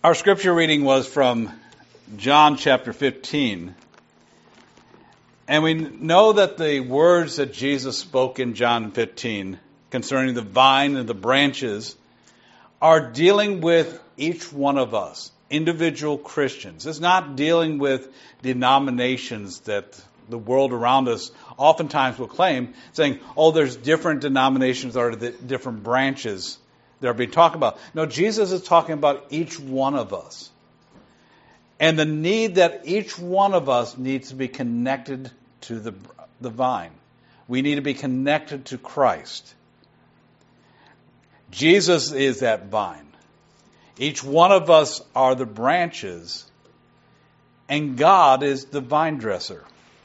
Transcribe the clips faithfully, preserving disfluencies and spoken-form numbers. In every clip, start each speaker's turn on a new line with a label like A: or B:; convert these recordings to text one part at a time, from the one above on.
A: Our scripture reading was from John chapter fifteen. And we know that the words that Jesus spoke in John fifteen concerning the vine and the branches are dealing with each one of us, individual Christians. It's not dealing with denominations that the world around us oftentimes will claim, saying, oh, there's different denominations or the different branches that are being talked about. No, Jesus is talking about each one of us. And the need that each one of us needs to be connected to the, the vine. We need to be connected to Christ. Jesus is that vine. Each one of us are the branches, and God is the vine dresser.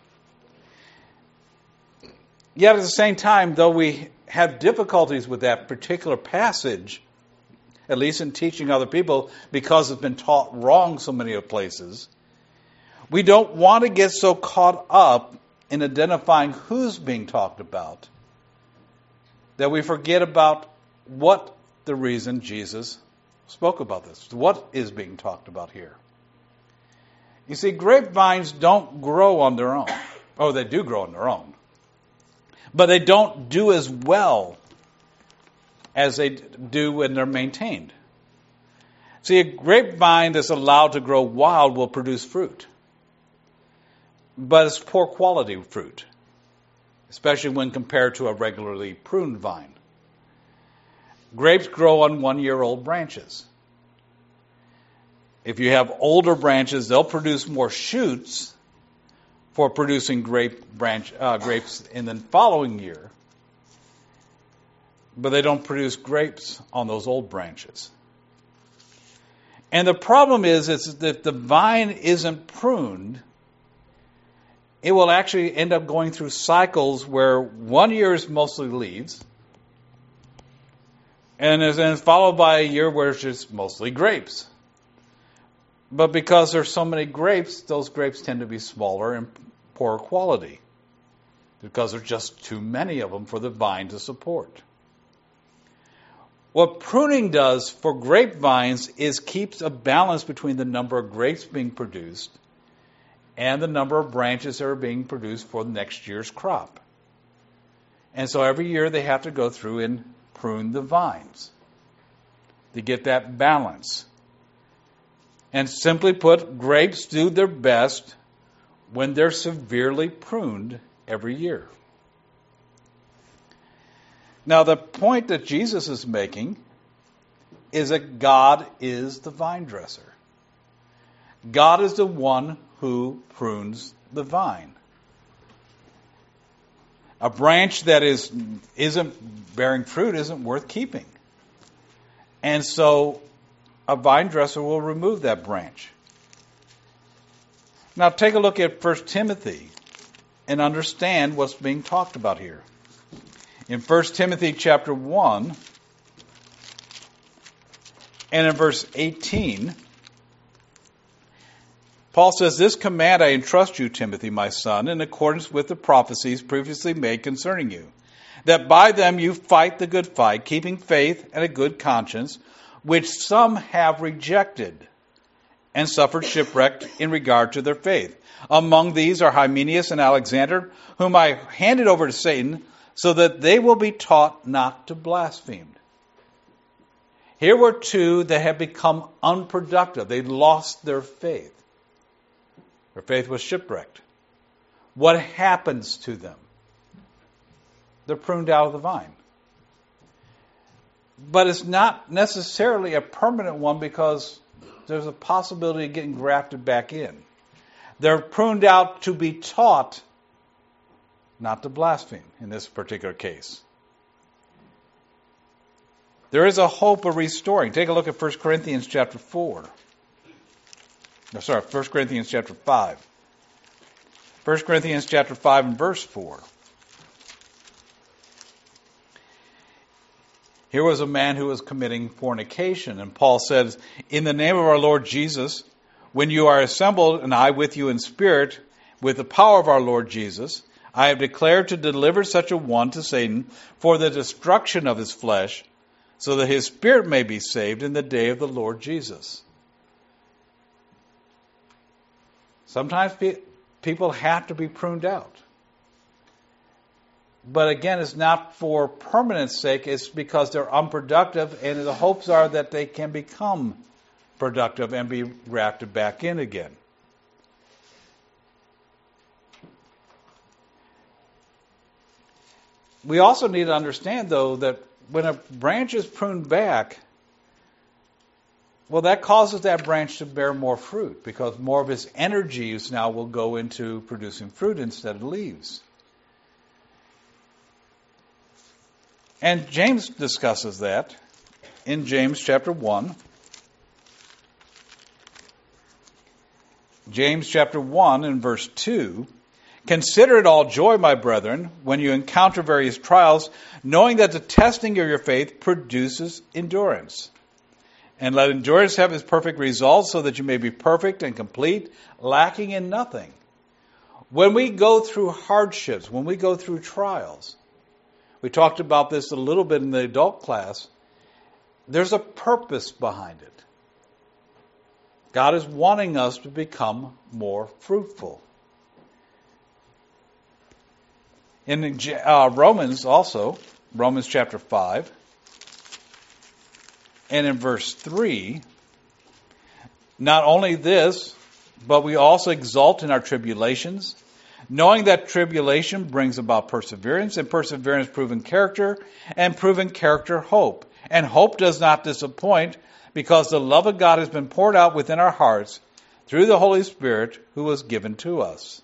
A: Yet at the same time, though we have difficulties with that particular passage, at least in teaching other people, because it's been taught wrong so many places, we don't want to get so caught up in identifying who's being talked about that we forget about what the reason Jesus spoke about this. What is being talked about here? You see, grapevines don't grow on their own. Oh, they do grow on their own. But they don't do as well as they do when they're maintained. See, a grapevine that's allowed to grow wild will produce fruit. But it's poor quality fruit, especially when compared to a regularly pruned vine. Grapes grow on one-year-old branches. If you have older branches, they'll produce more shoots for producing grape branch uh, grapes in the following year. But they don't produce grapes on those old branches. And the problem is, is that if the vine isn't pruned, it will actually end up going through cycles where one year is mostly leaves, and then it's followed by a year where it's just mostly grapes. But because there's so many grapes, those grapes tend to be smaller and poorer quality, because there's just too many of them for the vine to support. What pruning does for grapevines is keeps a balance between the number of grapes being produced and the number of branches that are being produced for next year's crop. And so every year they have to go through and prune the vines to get that balance. And simply put, grapes do their best when they're severely pruned every year. Now, the point that Jesus is making is that God is the vine dresser. God is the one who prunes the vine. A branch that is, isn't bearing fruit isn't worth keeping. And so a vine dresser will remove that branch. Now take a look at First Timothy and understand what's being talked about here. In First Timothy chapter one and in verse eighteen, Paul says, "This command I entrust you, Timothy, my son, in accordance with the prophecies previously made concerning you, that by them you fight the good fight, keeping faith and a good conscience, which some have rejected and suffered shipwreck in regard to their faith. Among these are Hymenaeus and Alexander, whom I handed over to Satan, so that they will be taught not to blaspheme." Here were two that had become unproductive. They lost their faith. Their faith was shipwrecked. What happens to them? They're pruned out of the vine. But it's not necessarily a permanent one, because there's a possibility of getting grafted back in. They're pruned out to be taught not to blaspheme in this particular case. There is a hope of restoring. Take a look at First Corinthians chapter four. No, sorry, First Corinthians chapter five. First Corinthians chapter five and verse four. Here was a man who was committing fornication, and Paul says, "In the name of our Lord Jesus, when you are assembled, and I with you in spirit, with the power of our Lord Jesus, I have declared to deliver such a one to Satan for the destruction of his flesh, so that his spirit may be saved in the day of the Lord Jesus." Sometimes pe- people have to be pruned out. But again, it's not for permanent sake. It's because they're unproductive, and the hopes are that they can become productive and be grafted back in again. We also need to understand, though, that when a branch is pruned back, well, that causes that branch to bear more fruit, because more of its energies now will go into producing fruit instead of leaves. And James discusses that in James chapter one. James chapter one and verse two. Consider it all joy, my brethren, when you encounter various trials, knowing that the testing of your faith produces endurance. And let endurance have its perfect result, so that you may be perfect and complete, lacking in nothing. When we go through hardships, when we go through trials, we talked about this a little bit in the adult class, there's a purpose behind it. God is wanting us to become more fruitful. In uh, Romans also, Romans chapter five, and in verse three, not only this, but we also exult in our tribulations, knowing that tribulation brings about perseverance, and perseverance proven character, and proven character hope. And hope does not disappoint, because the love of God has been poured out within our hearts through the Holy Spirit who was given to us.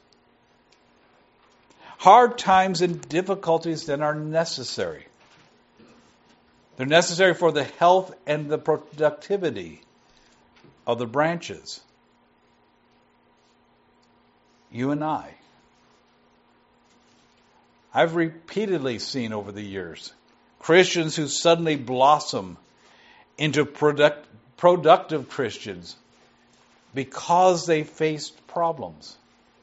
A: Hard times and difficulties then are necessary. They're necessary for the health and the productivity of the branches. You and I. I've repeatedly seen over the years Christians who suddenly blossom into product, productive Christians because they faced problems.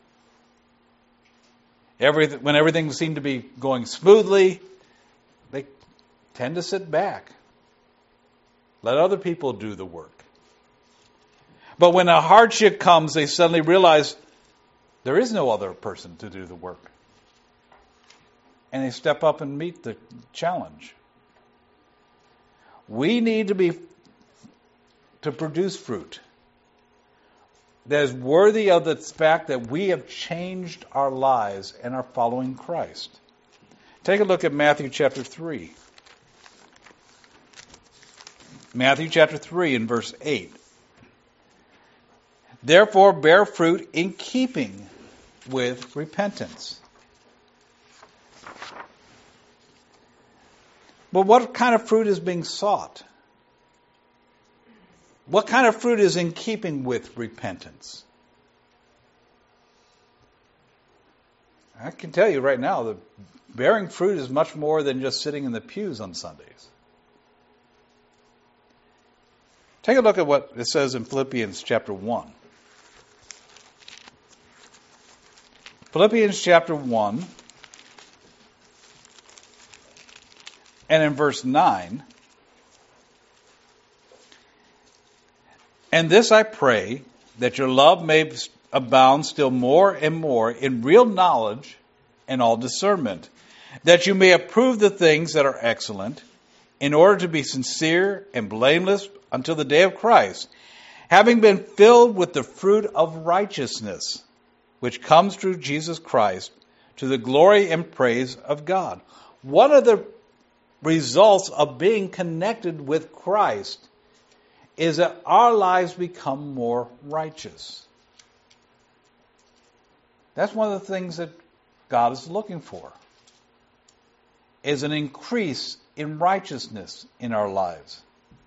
A: Every, when everything seemed to be going smoothly, they tend to sit back. Let other people do the work. But when a hardship comes, they suddenly realize there is no other person to do the work. And they step up and meet the challenge. We need to be to produce fruit that is worthy of the fact that we have changed our lives and are following Christ. Take a look at Matthew chapter three. Matthew chapter three and verse eight. Therefore bear fruit in keeping with repentance. But what kind of fruit is being sought? What kind of fruit is in keeping with repentance? I can tell you right now that bearing fruit is much more than just sitting in the pews on Sundays. Take a look at what it says in Philippians chapter one. Philippians chapter one and in verse nine. And this I pray, that your love may abound still more and more in real knowledge and all discernment, that you may approve the things that are excellent, in order to be sincere and blameless until the day of Christ, having been filled with the fruit of righteousness, which comes through Jesus Christ, to the glory and praise of God. One of the results of being connected with Christ is that our lives become more righteous. That's one of the things that God is looking for, is an increase in righteousness in our lives.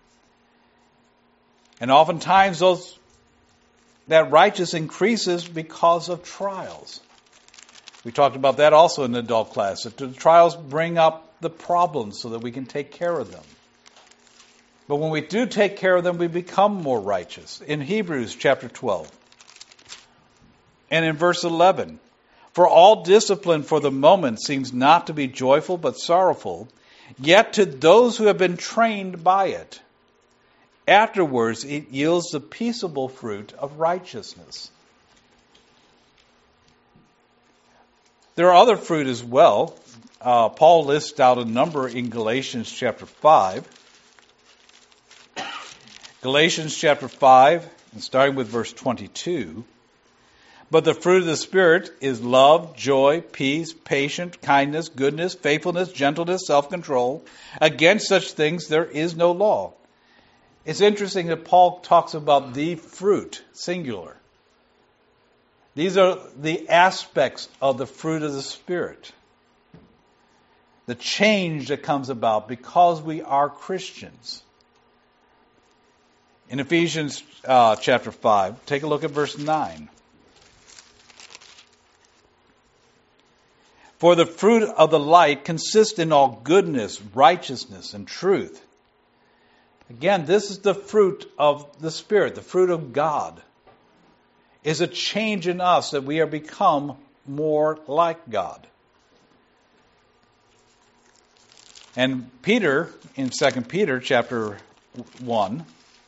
A: And oftentimes those that righteousness increases because of trials. We talked about that also in the adult class, that the trials bring up the problems so that we can take care of them. But when we do take care of them, we become more righteous. In Hebrews chapter twelve and in verse eleven, for all discipline for the moment seems not to be joyful but sorrowful, yet to those who have been trained by it, afterwards it yields the peaceable fruit of righteousness. There are other fruit as well. Uh, Paul lists out a number in Galatians chapter five. Galatians chapter five, and starting with verse twenty-two. But the fruit of the Spirit is love, joy, peace, patience, kindness, goodness, faithfulness, gentleness, self-control. Against such things there is no law. It's interesting that Paul talks about the fruit, singular. These are the aspects of the fruit of the Spirit. The change that comes about because we are Christians. In Ephesians uh, chapter five, take a look at verse nine. For the fruit of the light consists in all goodness, righteousness, and truth. Again, this is the fruit of the Spirit, the fruit of God. Is a change in us that we are become more like God. And Peter, in Second Peter chapter one,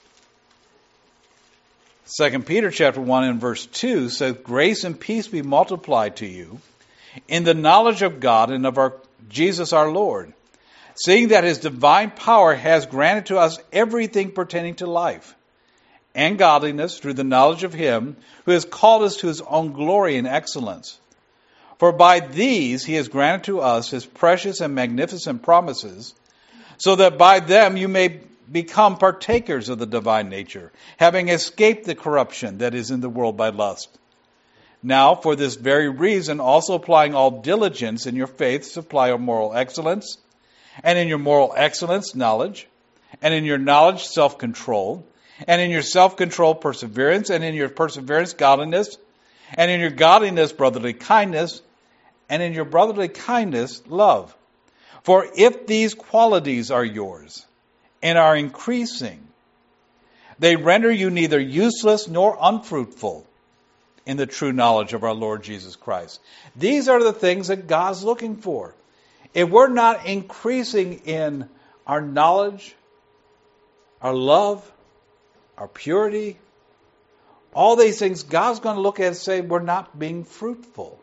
A: Second Peter chapter one and verse two says, grace and peace be multiplied to you in the knowledge of God and of our Jesus our Lord, seeing that his divine power has granted to us everything pertaining to life and godliness through the knowledge of him who has called us to his own glory and excellence. For by these he has granted to us his precious and magnificent promises, so that by them you may become partakers of the divine nature, having escaped the corruption that is in the world by lust. Now, for this very reason, also applying all diligence in your faith, supply your moral excellence, and in your moral excellence, knowledge, and in your knowledge, self-control, and in your self-control, perseverance, and in your perseverance, godliness, and in your godliness, brotherly kindness, and in your brotherly kindness, love. For if these qualities are yours and are increasing, they render you neither useless nor unfruitful in the true knowledge of our Lord Jesus Christ. These are the things that God's looking for. If we're not increasing in our knowledge, our love, our purity, all these things, God's going to look at and say we're not being fruitful.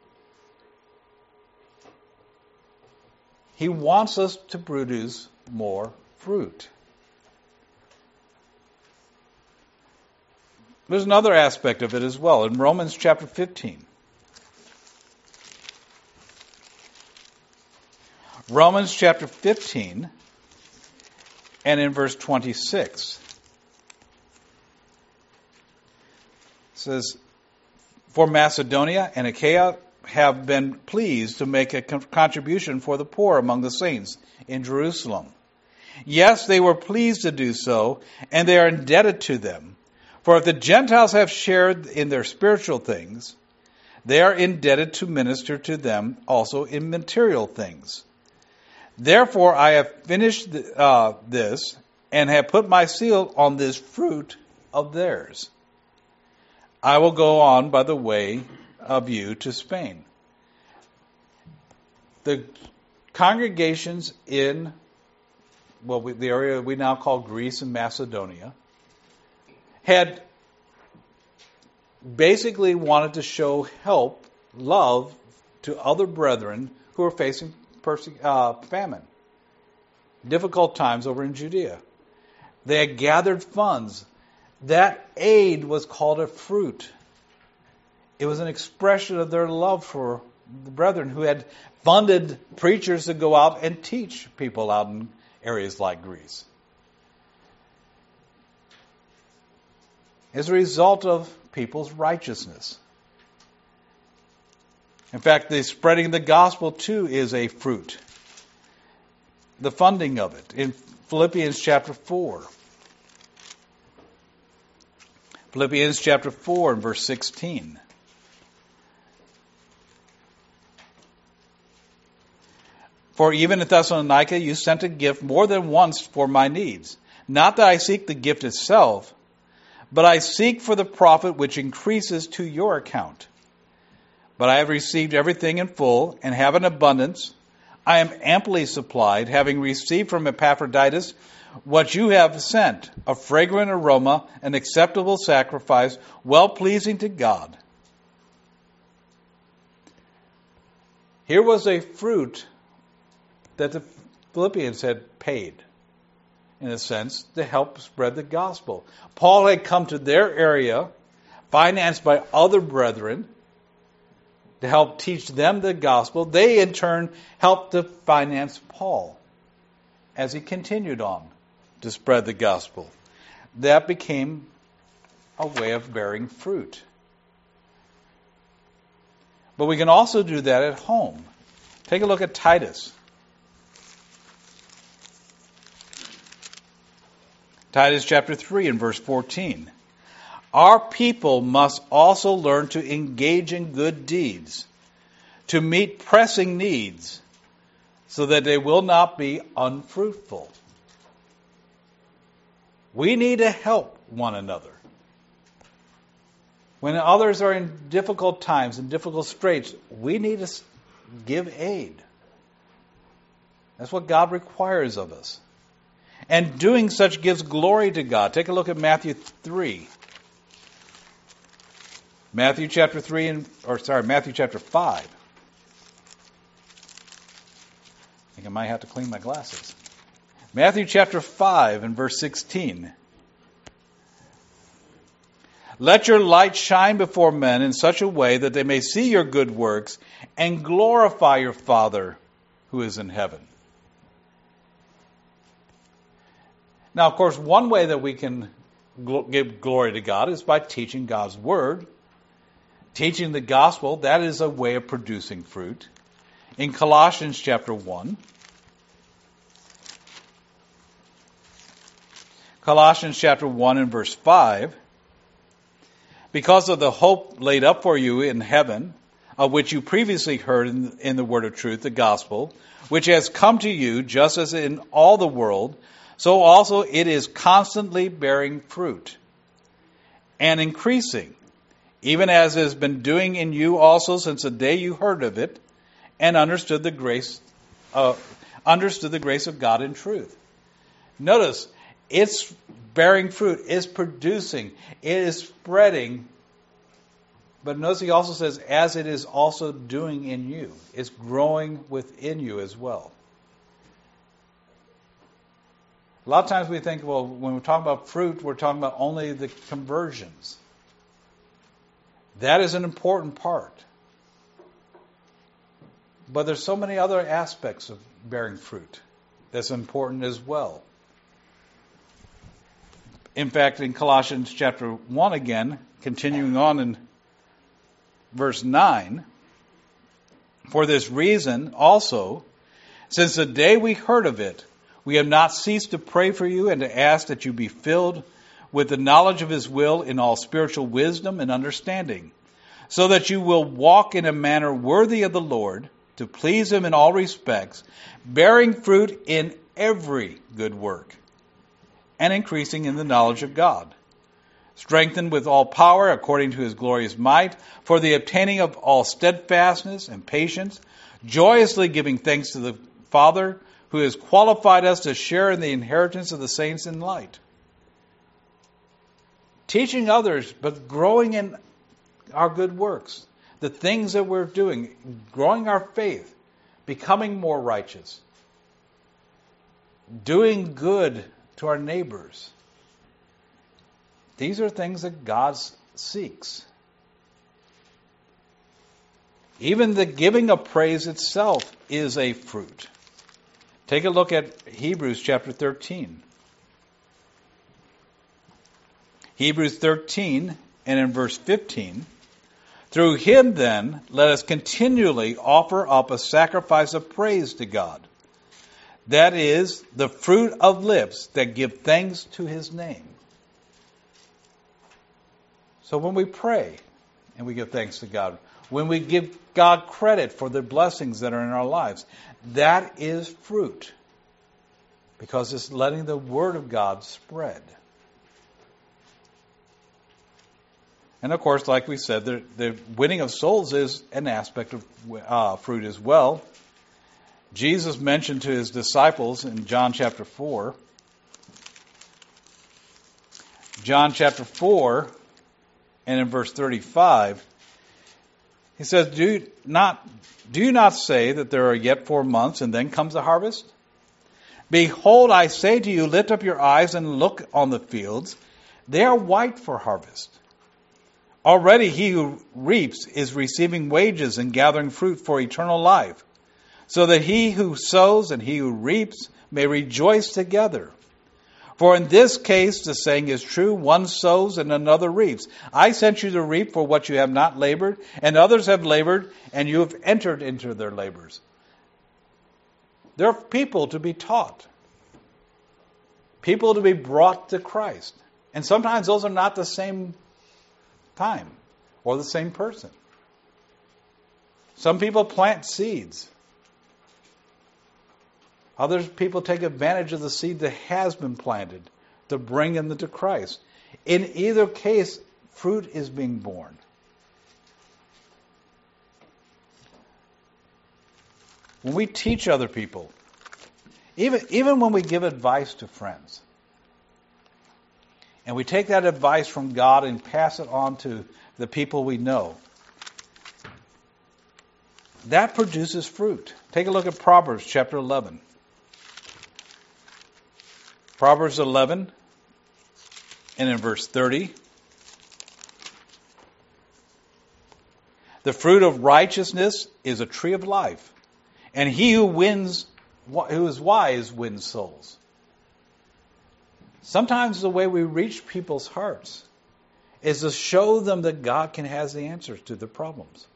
A: He wants us to produce more fruit. There's another aspect of it as well in Romans chapter fifteen. Romans chapter fifteen and in verse twenty-six. It says, for Macedonia and Achaia have been pleased to make a contribution for the poor among the saints in Jerusalem. Yes, they were pleased to do so, and they are indebted to them. For if the Gentiles have shared in their spiritual things, they are indebted to minister to them also in material things. Therefore I have finished uh, this, and have put my seal on this fruit of theirs. I will go on by the way of you to Spain. The congregations in well, we, the area we now call Greece and Macedonia had basically wanted to show help, love to other brethren who were facing perse- uh, famine, difficult times over in Judea. They had gathered funds. That aid was called a fruit. It was an expression of their love for the brethren who had funded preachers to go out and teach people out in areas like Greece. As a result of people's righteousness. In fact, the spreading of the gospel too is a fruit. The funding of it in Philippians chapter four. Philippians chapter four and verse sixteen. For even at Thessalonica you sent a gift more than once for my needs. Not that I seek the gift itself, but I seek for the profit which increases to your account. But I have received everything in full and have an abundance. I am amply supplied, having received from Epaphroditus what you have sent, a fragrant aroma, an acceptable sacrifice, well-pleasing to God. Here was a fruit that the Philippians had paid, in a sense, to help spread the gospel. Paul had come to their area, financed by other brethren, to help teach them the gospel. They, in turn, helped to finance Paul as he continued on to spread the gospel. That became a way of bearing fruit. But we can also do that at home. Take a look at Titus. Titus chapter three and verse fourteen. Our people must also learn to engage in good deeds, to meet pressing needs, so that they will not be unfruitful. We need to help one another. When others are in difficult times, in difficult straits, we need to give aid. That's what God requires of us. And doing such gives glory to God. Take a look at Matthew three. Matthew chapter three and or sorry, Matthew chapter five. I think I might have to clean my glasses. Matthew chapter five and verse sixteen. Let your light shine before men in such a way that they may see your good works and glorify your Father who is in heaven. Now, of course, one way that we can gl- give glory to God is by teaching God's Word. Teaching the gospel, that is a way of producing fruit. In Colossians chapter one, Colossians chapter one and verse five, because of the hope laid up for you in heaven, of which you previously heard in, in the word of truth, the gospel, which has come to you just as in all the world, so also it is constantly bearing fruit and increasing, even as it has been doing in you also since the day you heard of it and understood the grace, uh, understood the grace of God in truth. Notice, it's bearing fruit, it's producing, it is spreading. But notice he also says, as it is also doing in you. It's growing within you as well. A lot of times we think, well, when we're talking about fruit, we're talking about only the conversions. That is an important part. But there's so many other aspects of bearing fruit that's important as well. In fact, in Colossians chapter one again, continuing on in verse nine, for this reason also, since the day we heard of it, we have not ceased to pray for you and to ask that you be filled with the knowledge of His will in all spiritual wisdom and understanding, so that you will walk in a manner worthy of the Lord, to please Him in all respects, bearing fruit in every good work, and increasing in the knowledge of God, strengthened with all power according to His glorious might, for the obtaining of all steadfastness and patience, joyously giving thanks to the Father, who has qualified us to share in the inheritance of the saints in light. Teaching others, but growing in our good works, the things that we're doing, growing our faith, becoming more righteous, doing good to our neighbors. These are things that God seeks. Even the giving of praise itself is a fruit. Take a look at Hebrews chapter thirteen. Hebrews thirteen and in verse fifteen. Through Him then, let us continually offer up a sacrifice of praise to God. That is the fruit of lips that give thanks to His name. So when we pray and we give thanks to God, when we give God credit for the blessings that are in our lives, that is fruit. Because it's letting the Word of God spread. And of course, like we said, the, the winning of souls is an aspect of uh, fruit as well. Jesus mentioned to His disciples in John chapter four. John chapter four and in verse thirty-five, He says, do you not, do you not say that there are yet four months and then comes the harvest? Behold, I say to you, lift up your eyes and look on the fields. They are white for harvest. Already he who reaps is receiving wages and gathering fruit for eternal life, so that he who sows and he who reaps may rejoice together. For in this case the saying is true, one sows and another reaps. I sent you to reap for what you have not labored, and others have labored, and you have entered into their labors. There are people to be taught, people to be brought to Christ. And sometimes those are not the same time or the same person. Some people plant seeds. Other people take advantage of the seed that has been planted to bring them to Christ. In either case, fruit is being born. When we teach other people, even, even when we give advice to friends, and we take that advice from God and pass it on to the people we know, that produces fruit. Take a look at Proverbs chapter eleven. Proverbs eleven, and in verse thirty. The fruit of righteousness is a tree of life, and he who wins, who is wise wins souls. Sometimes the way we reach people's hearts is to show them that God can has the answers to their problems.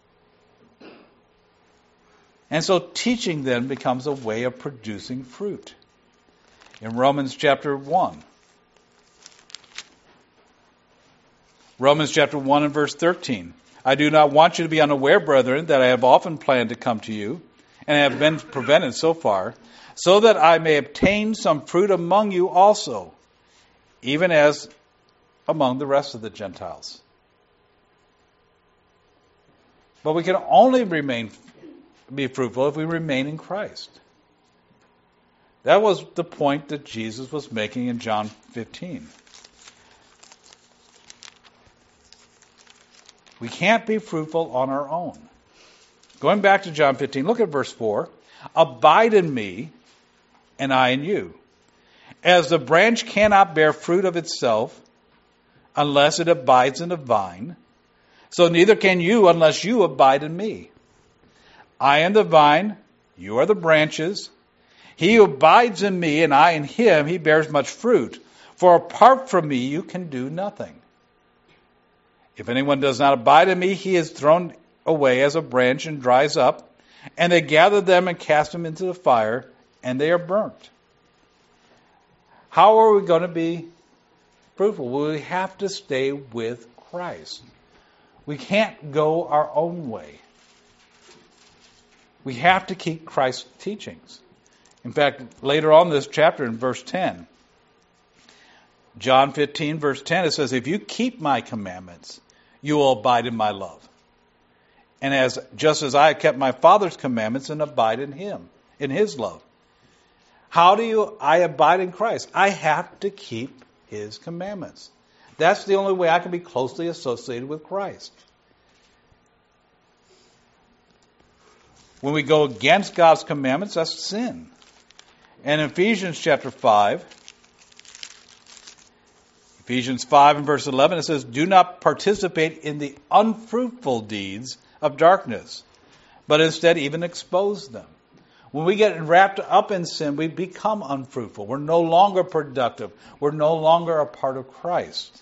A: And so teaching then becomes a way of producing fruit. In Romans chapter one. Romans chapter one and verse thirteen. I do not want you to be unaware, brethren, that I have often planned to come to you, and have been prevented so far, so that I may obtain some fruit among you also, even as among the rest of the Gentiles. But we can only remain be fruitful if we remain in Christ. That was the point that Jesus was making in John fifteen. We can't be fruitful on our own. Going back to John fifteen, look at verse four. Abide in me, and I in you. As the branch cannot bear fruit of itself unless it abides in the vine, so neither can you unless you abide in me. I am the vine, you are the branches. He who abides in me and I in him, he bears much fruit. For apart from me, you can do nothing. If anyone does not abide in me, he is thrown away as a branch and dries up, and they gather them and cast them into the fire, and they are burnt. How are we going to be fruitful? Well, we have to stay with Christ. We can't go our own way. We have to keep Christ's teachings. In fact, later on in this chapter in verse ten, John fifteen, verse ten, it says, if you keep my commandments, you will abide in my love. And as just as I have kept my Father's commandments and abide in him, in his love. How do you I abide in Christ? I have to keep his commandments. That's the only way I can be closely associated with Christ. When we go against God's commandments, that's sin. And in Ephesians chapter five, Ephesians five and verse eleven, it says, do not participate in the unfruitful deeds of darkness, but instead even expose them. When we get wrapped up in sin, we become unfruitful. We're no longer productive. We're no longer a part of Christ.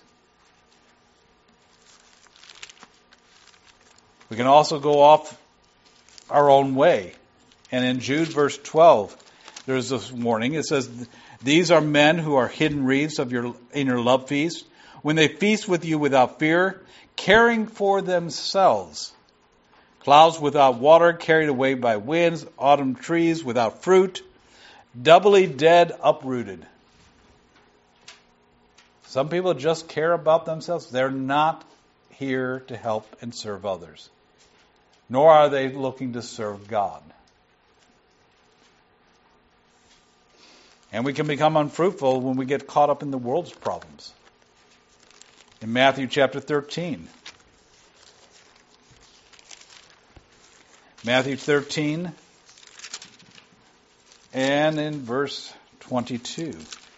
A: We can also go off our own way. And in Jude verse twelve, there's this warning. It says, these are men who are hidden reeds of your in your love feast, when they feast with you without fear, caring for themselves. Clouds without water, carried away by winds, autumn trees without fruit, doubly dead, uprooted. Some people just care about themselves. They're not here to help and serve others, nor are they looking to serve God. And we can become unfruitful when we get caught up in the world's problems. In Matthew chapter thirteen, Matthew thirteen and in verse twenty-two.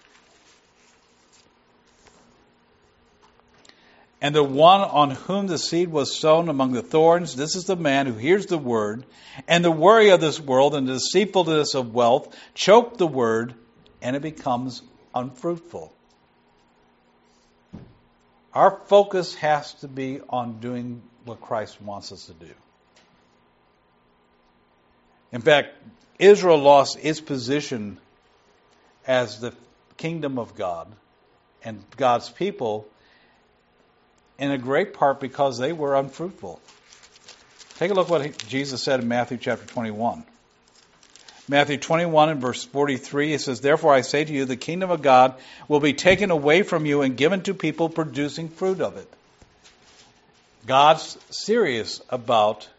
A: And the one on whom the seed was sown among the thorns, this is the man who hears the word, and the worry of this world and the deceitfulness of wealth choke the word, and it becomes unfruitful. Our focus has to be on doing what Christ wants us to do. In fact, Israel lost its position as the kingdom of God and God's people in a great part because they were unfruitful. Take a look what Jesus said in Matthew chapter twenty-one. Matthew twenty-one and verse forty-three, it says, "Therefore I say to you, the kingdom of God will be taken away from you and given to people producing fruit of it." God's serious about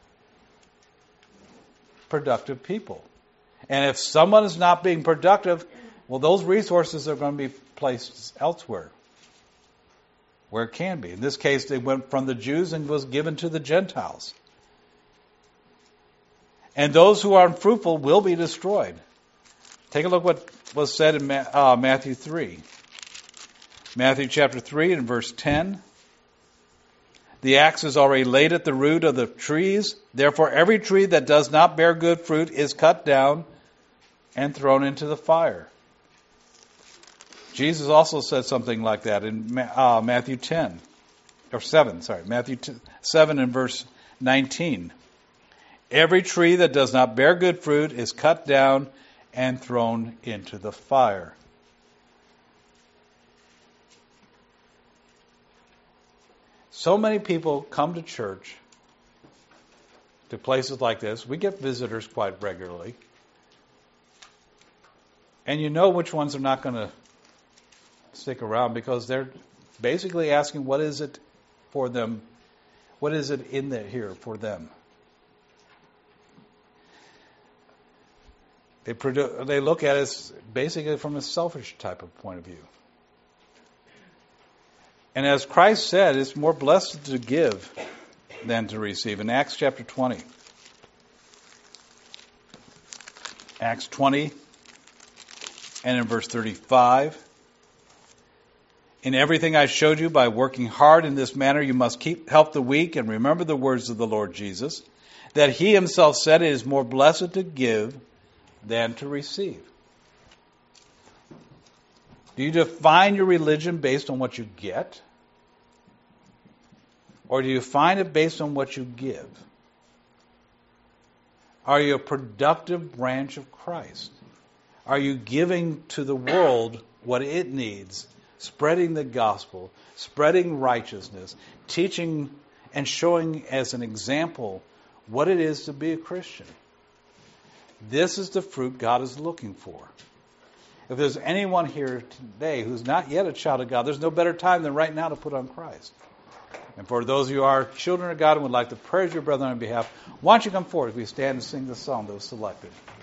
A: productive people. And if someone is not being productive, well, those resources are going to be placed elsewhere, where it can be. In this case, they went from the Jews and was given to the Gentiles. And those who are unfruitful will be destroyed. Take a look what was said in uh, Matthew three. Matthew chapter three and verse ten. "The axe is already laid at the root of the trees. Therefore every tree that does not bear good fruit is cut down and thrown into the fire." Jesus also said something like that in uh, Matthew ten, or seven, sorry, Matthew seven and verse nineteen. "Every tree that does not bear good fruit is cut down and thrown into the fire." So many people come to church, to places like this. We get visitors quite regularly. And you know which ones are not going to stick around because they're basically asking, what is it for them? What is it in there here for them? They, produ- they look at it basically from a selfish type of point of view. And as Christ said, it's more blessed to give than to receive. In Acts chapter twenty. Acts twenty and in verse thirty-five. "In everything I showed you by working hard in this manner, you must keep help the weak and remember the words of the Lord Jesus, that he himself said it is more blessed to give than to receive." Do you define your religion based on what you get? Or do you find it based on what you give? Are you a productive branch of Christ? Are you giving to the world what it needs? Spreading the gospel, spreading righteousness, teaching and showing as an example what it is to be a Christian. This is the fruit God is looking for. If there's anyone here today who's not yet a child of God, there's no better time than right now to put on Christ. And for those of you who are children of God and would like to praise your brethren on behalf, why don't you come forward as we stand and sing the song that was selected.